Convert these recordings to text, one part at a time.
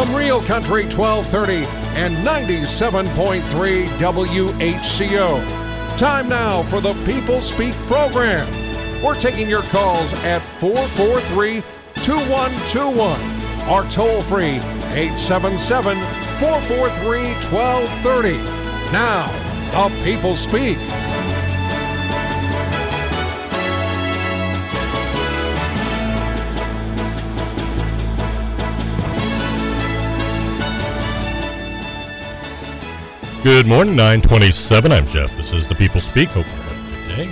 from Real Country 1230 and 97.3 WHCO. Time now for the People Speak program. We're taking your calls at 443-2121 or toll free 877-443-1230. Now, the People Speak. Good morning, 927. I'm Jeff. This is the People Speak. Hope you're having a good day.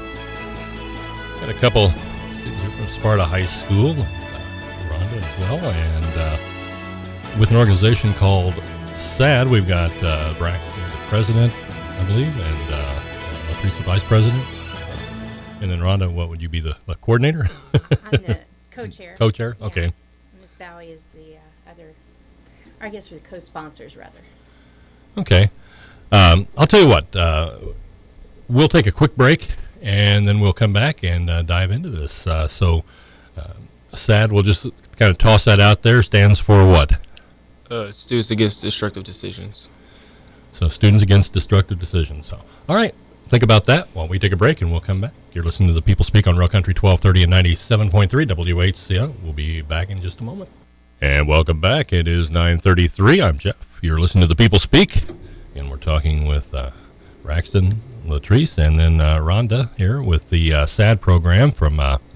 Got a couple students here from Sparta High School, Rhonda as well, and with an organization called SAD, we've got Braxton, the president, I believe, and Teresa, vice president. And then Rhonda, what would you be, the coordinator? I'm the co-chair. Co-chair? Yeah. Okay. Miss Bowie is the other, or I guess we're the co-sponsors, rather. Okay. I'll tell you what, we'll take a quick break, and then we'll come back and dive into this. So SAD, we'll just kind of toss that out there, stands for what? Students Against Destructive Decisions. So Students Against Destructive Decisions. So, all right, think about that while we take a break, and we'll come back. You're listening to the People Speak on Real Country 1230 and 97.3 WHCO. We'll be back in just a moment. And welcome back. It is 9:33. I'm Jeff. You're listening to the People Speak, and we're talking with Braxton, Latrice, and then Rhonda here with the SAD program from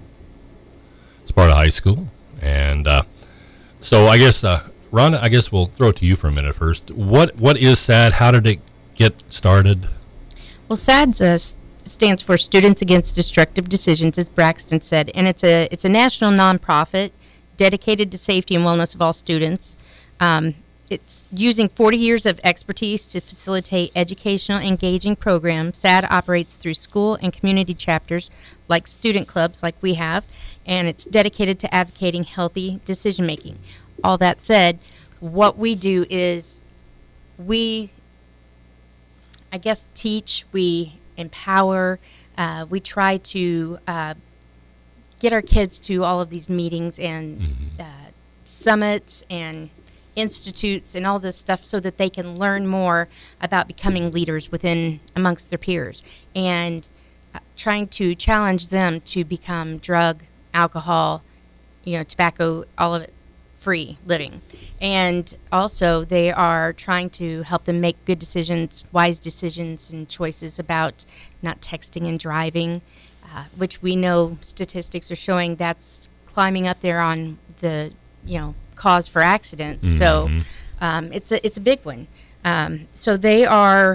Sparta High School. And so I guess, Rhonda, I guess we'll throw it to you for a minute first. What is SAD? How did it get started? Well, SAD stands for Students Against Destructive Decisions, as Braxton said, and it's a national nonprofit dedicated to safety and wellness of all students. It's using 40 years of expertise to facilitate educational, engaging programs. SAD operates through school and community chapters like student clubs like we have, and it's dedicated to advocating healthy decision-making. All that said, what we do is we, I guess, teach, we empower, we try to get our kids to all of these meetings and summits and institutes and all this stuff so that they can learn more about becoming leaders amongst their peers, and trying to challenge them to become drug, alcohol, tobacco, all of it free living. And also they are trying to help them make good decisions, wise decisions and choices about not texting and driving, which we know statistics are showing that's climbing up there on the cause for accidents. Mm-hmm. So it's a big one. So they've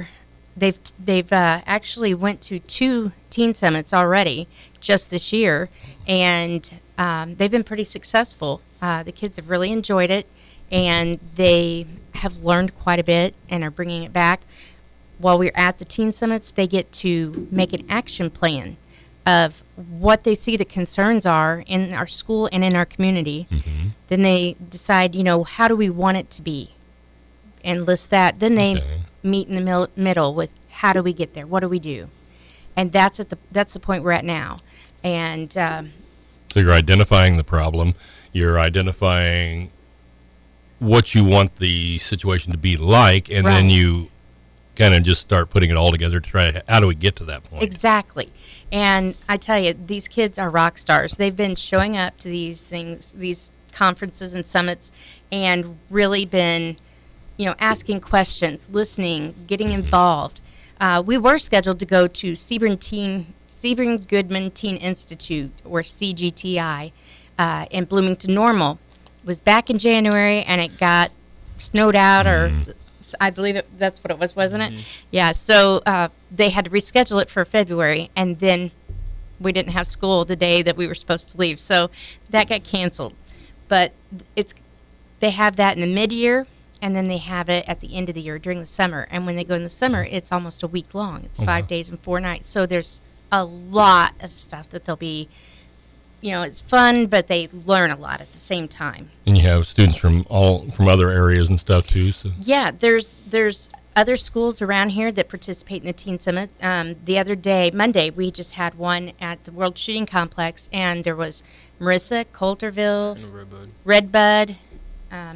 actually went to 2 teen summits already just this year, and they've been pretty successful. The kids have really enjoyed it, and they have learned quite a bit and are bringing it back. While we're at the teen summits, they get to make an action plan of what they see the concerns are in our school and in our community. Mm-hmm. Then they decide, how do we want it to be, and list that. Then they meet in the middle with how do we get there, what do we do, and that's the point we're at now. And so you're identifying the problem, you're identifying what you want the situation to be like, and then you kind of just start putting it all together to try how do we get to that point. Exactly. And I tell you, these kids are rock stars. They've been showing up to these things, these conferences and summits, and really been, asking questions, listening, getting involved. We were scheduled to go to Sebring Goodman Teen Institute, or CGTI, in Bloomington Normal. It was back in January, and it got snowed out, or I believe that's what it was, wasn't it? Yeah, so they had to reschedule it for February, and then we didn't have school the day that we were supposed to leave, so that got canceled. But they have that in the mid-year, and then they have it at the end of the year during the summer. And when they go in the summer, it's almost a week long. It's 5 days and 4 nights. So there's a lot of stuff that they'll be, it's fun, but they learn a lot at the same time. And you have students from other areas and stuff too. So yeah, there's other schools around here that participate in the Teen Summit. The other day, Monday, we just had one at the World Shooting Complex, and there was Marissa, Coulterville, and Redbud,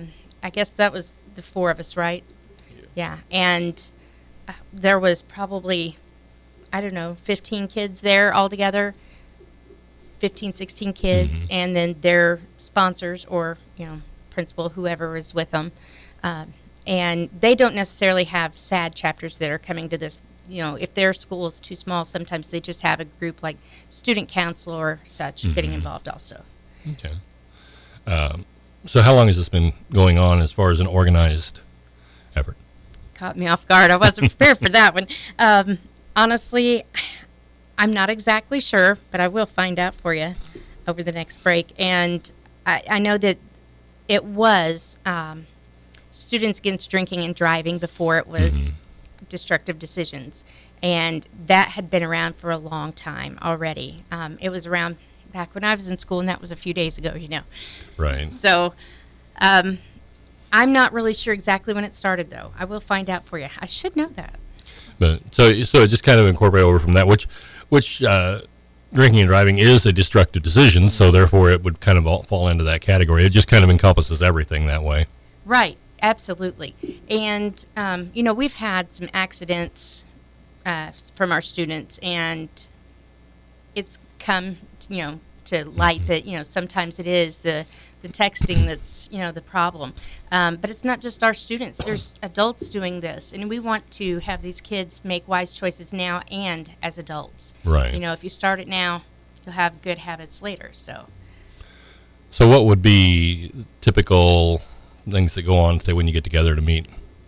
I guess that was the four of us, right? Yeah. And there was probably, I don't know, 15 kids there altogether, 15, 16 kids, and then their sponsors or, principal, whoever is with them. And they don't necessarily have SAD chapters that are coming to this. If their school is too small, sometimes they just have a group like student council or such getting involved also. Okay. So how long has this been going on as far as an organized effort? Caught me off guard. I wasn't prepared for that one. Honestly, I'm not exactly sure, but I will find out for you over the next break. And I know that it was Students Against Drinking and Driving before it was Destructive Decisions. And that had been around for a long time already. It was around back when I was in school, and that was a few days ago, Right. So I'm not really sure exactly when it started, though. I will find out for you. I should know that. But so it just kind of incorporate over from that, which drinking and driving is a destructive decision, so therefore it would kind of all fall into that category. It just kind of encompasses everything that way. Right. Absolutely. And, we've had some accidents from our students, and it's come, to light that, sometimes it is the texting that's, the problem. But it's not just our students. There's adults doing this, and we want to have these kids make wise choices now and as adults. Right. If you start it now, you'll have good habits later, So what would be typical things that go on, say, when you get together to meet?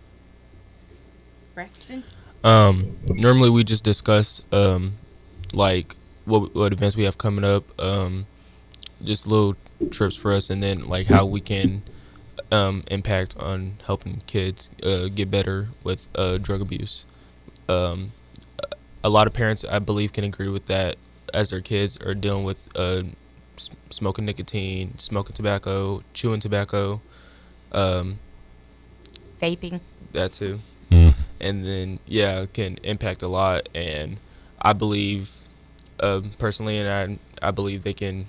Braxton? Normally we just discuss like what events we have coming up, just little trips for us, and then like how we can impact on helping kids get better with drug abuse. A lot of parents, I believe, can agree with that, as their kids are dealing with smoking nicotine, smoking tobacco, chewing tobacco, Vaping. that too. And then it can impact a lot. And I believe personally, and I believe they can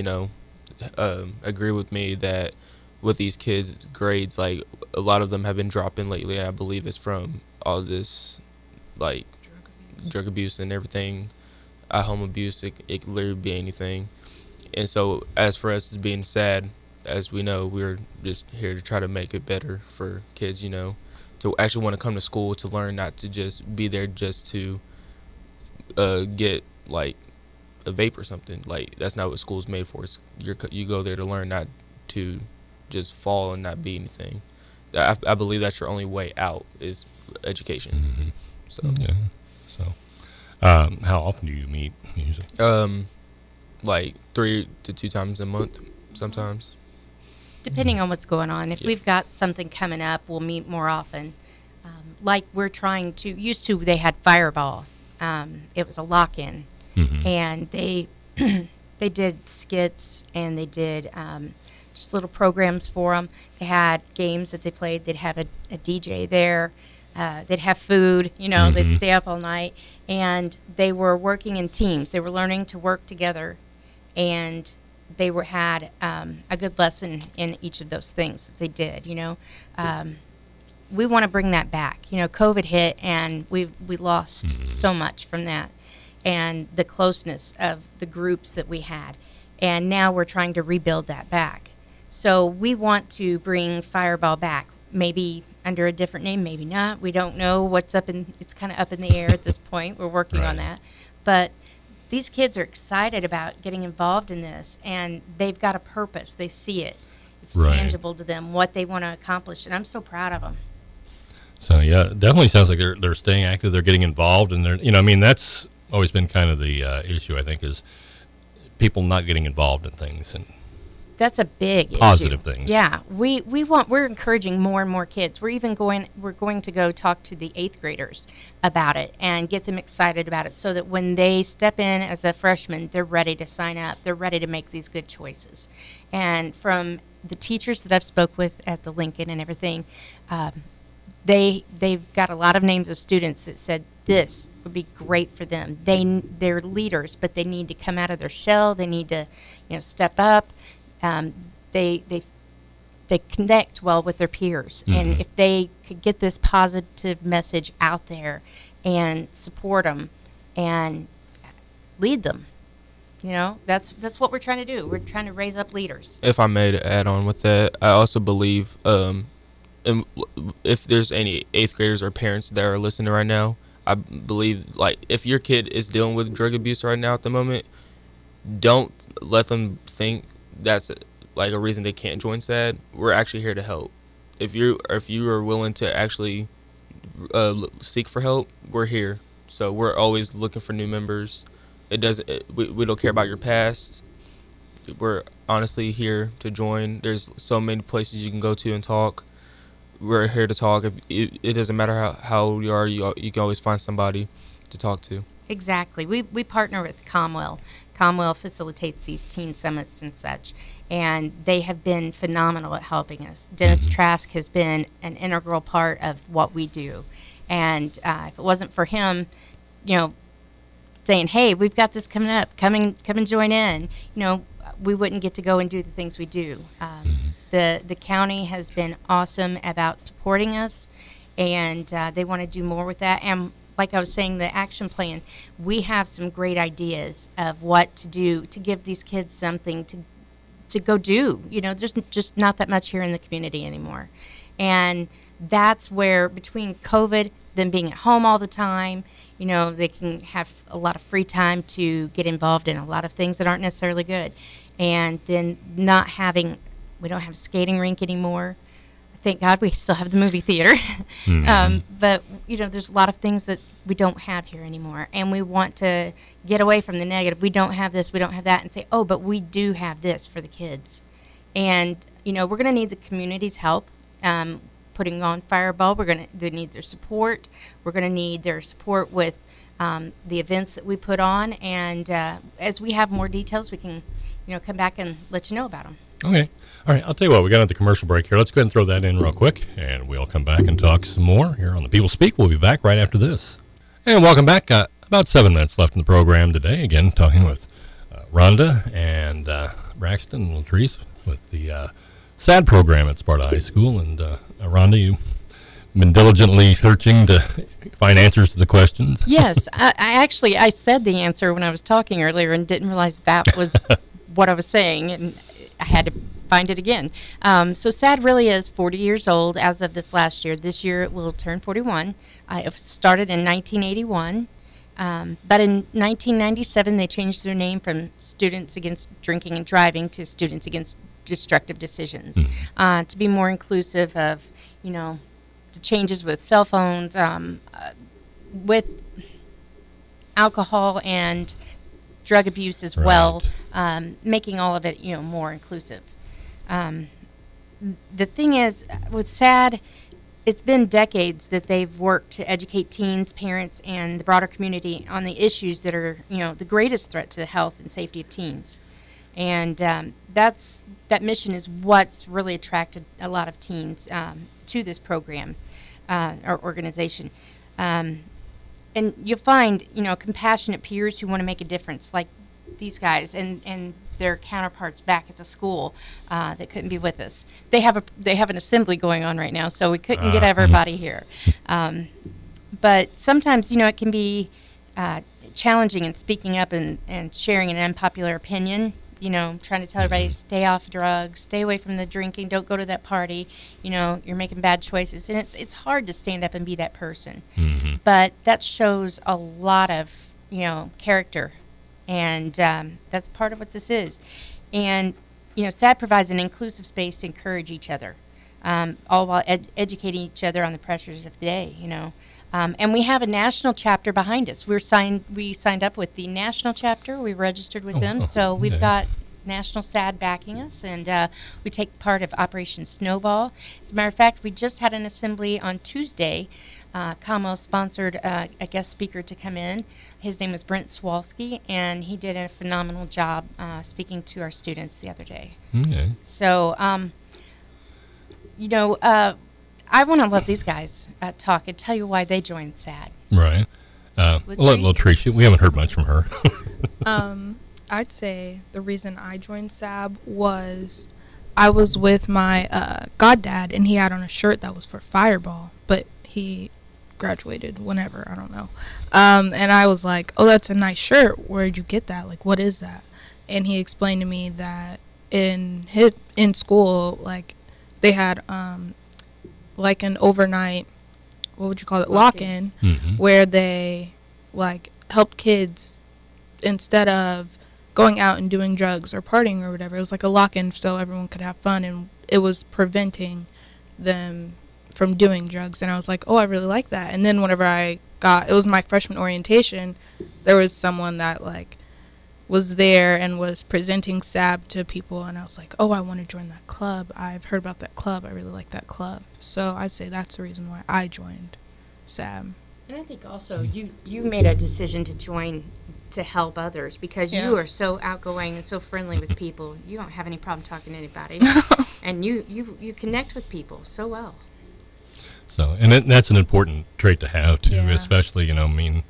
agree with me that with these kids' grades, like a lot of them have been dropping lately, and I believe it's from all this like drug abuse and everything, home abuse. It could literally be anything. And so as for us as being SAD, as we know, we're just here to try to make it better for kids, to actually want to come to school to learn, not to just be there just to get like a vape or something. Like, that's not what school's made for. You go there to learn, not to just fall and not be anything. I believe that's your only way out is education. So Yeah. So how often do you meet usually? Like 3 to 2 times a month sometimes. Depending on what's going on. If we've got something coming up, we'll meet more often. Like we're trying to, they had Fireball. It was a lock-in. And they they did skits, and they did just little programs for them. They had games that they played. They'd have a DJ there. They'd have food. They'd stay up all night. And they were working in teams. They were learning to work together. And they had a good lesson in each of those things that they did. We want to bring that back. COVID hit, and we lost so much from that, and the closeness of the groups that we had. And now we're trying to rebuild that back. So we want to bring Fireball back, maybe under a different name, maybe not. We don't know it's kind of up in the air at this point. We're working on that. But these kids are excited about getting involved in this, and they've got a purpose. They see it. It's tangible to them, what they want to accomplish, and I'm so proud of them. So, yeah, it definitely sounds like they're staying active, they're getting involved, and that's always been kind of the issue, I think, is people not getting involved in things. And that's a big positive issue. Things. Yeah, we're encouraging more and more kids. We're going to go talk to the 8th graders about it and get them excited about it, so that when they step in as a freshman, they're ready to sign up. They're ready to make these good choices. And from the teachers that I've spoke with at the Lincoln and everything, they've got a lot of names of students that said this would be great for them. They're leaders, but they need to come out of their shell. They need to, step up. They they connect well with their peers. And if they could get this positive message out there and support them and lead them, that's what we're trying to do. We're trying to raise up leaders. If I may add on with that, I also believe if there's any 8th graders or parents that are listening right now, I believe, like, if your kid is dealing with drug abuse right now at the moment, don't let them think that's like a reason they can't join SAD. We're actually here to help. If you are willing to actually seek for help, we're here. So we're always looking for new members. We don't care about your past. We're honestly here to join. There's so many places you can go to and talk. We're here to talk. It doesn't matter how old you are. You can always find somebody to talk to. Exactly. We partner with Comwell. Comwell facilitates these teen summits and such, and they have been phenomenal at helping us. Dennis Trask has been an integral part of what we do, and if it wasn't for him, saying, "Hey, we've got this coming up. Come and join in," we wouldn't get to go and do the things we do. The county has been awesome about supporting us, and they want to do more with that. And like I was saying, the action plan, we have some great ideas of what to do to give these kids something to go do. There's just not that much here in the community anymore. And that's where, between COVID, them being at home all the time, they can have a lot of free time to get involved in a lot of things that aren't necessarily good. And then we don't have a skating rink anymore. Thank God we still have the movie theater. But, there's a lot of things that we don't have here anymore. And we want to get away from the negative. We don't have this, we don't have that, and say, oh, but we do have this for the kids. And, we're going to need the community's help. Putting on Fireball, they need their support. We're going to need their support with the events that we put on. And as we have more details, we can, come back and let you know about them. Okay. All right. I'll tell you what, we got at the commercial break here. Let's go ahead and throw that in real quick, and we'll come back and talk some more here on the People Speak. We'll be back right after this. And welcome back. About 7 minutes left in the program today. Again, talking with Rhonda and Braxton and Latrice with the SAD program at Sparta High School. And Rhonda, you've been diligently searching to find answers to the questions. Yes. I said the answer when I was talking earlier and didn't realize that was what I was saying. And I had to find it again. So SAD really is 40 years old as of this last year. This year it will turn 41. It started in 1981. But in 1997, they changed their name from Students Against Drinking and Driving to Students Against Destructive Decisions, to be more inclusive of, the changes with cell phones, with alcohol and drug abuse as well, making all of it, more inclusive. The thing is, with SAD, it's been decades that they've worked to educate teens, parents, and the broader community on the issues that are, the greatest threat to the health and safety of teens. And that mission is what's really attracted a lot of teens to this program or organization. And you'll find, compassionate peers who want to make a difference, like these guys and their counterparts back at the school that couldn't be with us. They have an assembly going on right now, so we couldn't get everybody here. But sometimes, it can be challenging in speaking up and sharing an unpopular opinion. Trying to tell everybody, stay off drugs, stay away from the drinking, don't go to that party. You're making bad choices, and it's hard to stand up and be that person. But that shows a lot of character. And that's part of what this is. And, SAD provides an inclusive space to encourage each other, all while educating each other on the pressures of the day, And we have a national chapter behind us. We signed up with the national chapter. We registered with them. So we've got National SAD backing us, and we take part of Operation Snowball. As a matter of fact, we just had an assembly on Tuesday. Comwell sponsored a guest speaker to come in. His name was Brent Swalski, and he did a phenomenal job speaking to our students the other day. Okay. So, I want to let these guys talk and tell you why they joined SAD. Right. Latrice, we haven't heard much from her. I'd say the reason I joined SAB was I was with my goddad, and he had on a shirt that was for Fireball, but he graduated whenever, I don't know. And I was like, oh, that's a nice shirt. Where'd you get that? Like, what is that? And he explained to me that in school, like, they had like an overnight, what would you call it, lock-in, where they like helped kids instead of going out and doing drugs or partying or whatever. It was like a lock-in so everyone could have fun, and it was preventing them from doing drugs. And I was like, oh, I really like that. And then whenever it was my freshman orientation, there was someone that like was there and was presenting SAB to people, and I was like, oh, I want to join that club. I've heard about that club. I really like that club. So I'd say that's the reason why I joined SAB. And I think also you made a decision to join to help others because you are so outgoing and so friendly with people. You don't have any problem talking to anybody. And you connect with people so well. So, and that's an important trait to have too, especially, you know, I mean,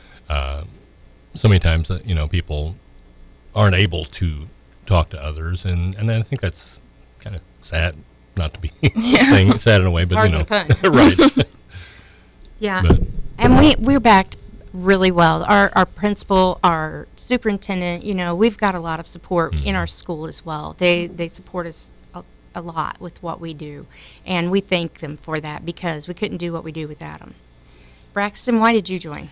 so many times that, you know, people aren't able to talk to others, and I think that's kind of sad, not to be saying sad in a way, but Pardon you know, the pun. right? Yeah, But, and we're backed really well. Our principal, our superintendent, you know, we've got a lot of support in our school as well. They support us a lot with what we do, and we thank them for that because we couldn't do what we do without them. Braxton, why did you join?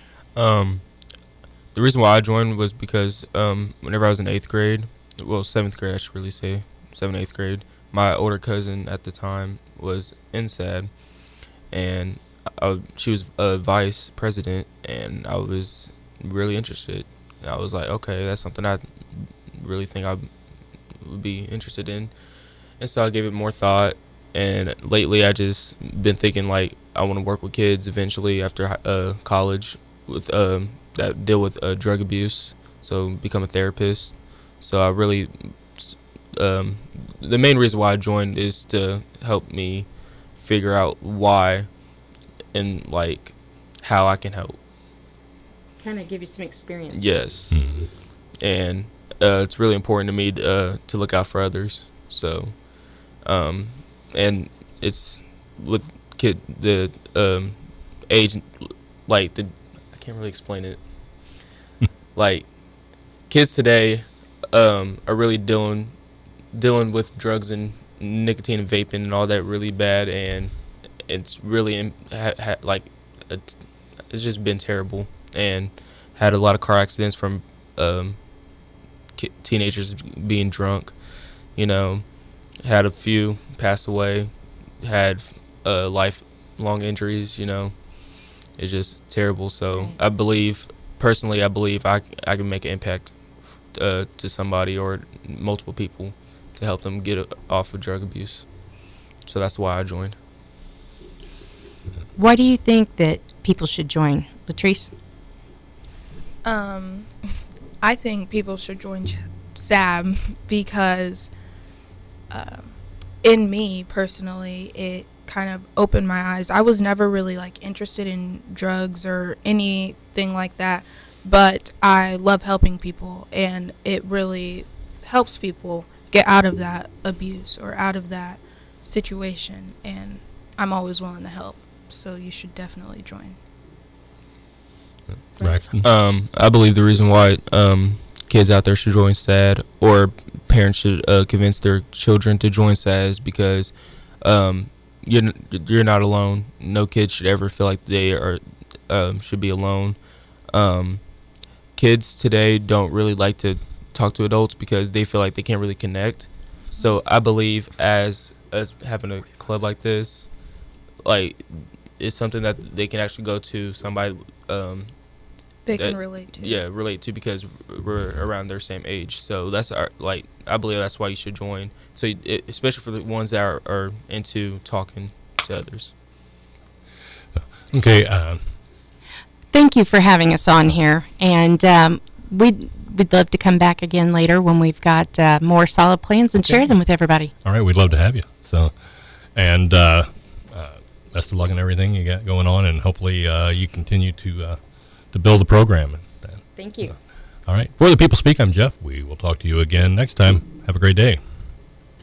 The reason why I joined was because whenever I was in 8th grade, well, 7th grade, I should really say, 7th, 8th grade, my older cousin at the time was in SAD, and she was a vice president, and I was really interested. And I was like, okay, that's something I really think I would be interested in. And so I gave it more thought, and lately I just been thinking, like, I want to work with kids eventually after college with that deal with drug abuse, so become a therapist. So I really, the main reason why I joined is to help me figure out why and like how I can help. Kind of give you some experience. Yes. And it's really important to me to look out for others. So, and it's with the age, like I can't really explain it. Like, kids today are really dealing with drugs and nicotine and vaping and all that really bad, and it's really it's just been terrible, and had a lot of car accidents from teenagers being drunk. You know, had a few pass away, had lifelong injuries. You know, it's just terrible. So I believe I can make an impact to somebody or multiple people to help them get off of drug abuse. So that's why I joined. Why do you think that people should join, Latrice? I think people should join SAB because in me personally, it kind of opened my eyes. I was never really like interested in drugs or anything like that, but I love helping people, and it really helps people get out of that abuse or out of that situation, and I'm always willing to help, so you should definitely join. Braxton? I believe the reason why kids out there should join SAD, or parents should convince their children to join SAD, is because you're not alone. No kid should ever feel like they are should be alone. Kids today don't really like to talk to adults because they feel like they can't really connect. So I believe as having a club like this, like, it's something that they can actually go to somebody They can relate to. Yeah, relate to, because we're around their same age. So that's I believe that's why you should join. So especially for the ones that are into talking to others. Okay. Thank you for having us on here, and we'd love to come back again later when we've got more solid plans and share them with everybody. All right, we'd love to have you. So, and best of luck in everything you got going on, and hopefully you continue to build the program. Thank you. All right. For the People Speak, I'm Jeff. We will talk to you again next time. Have a great day.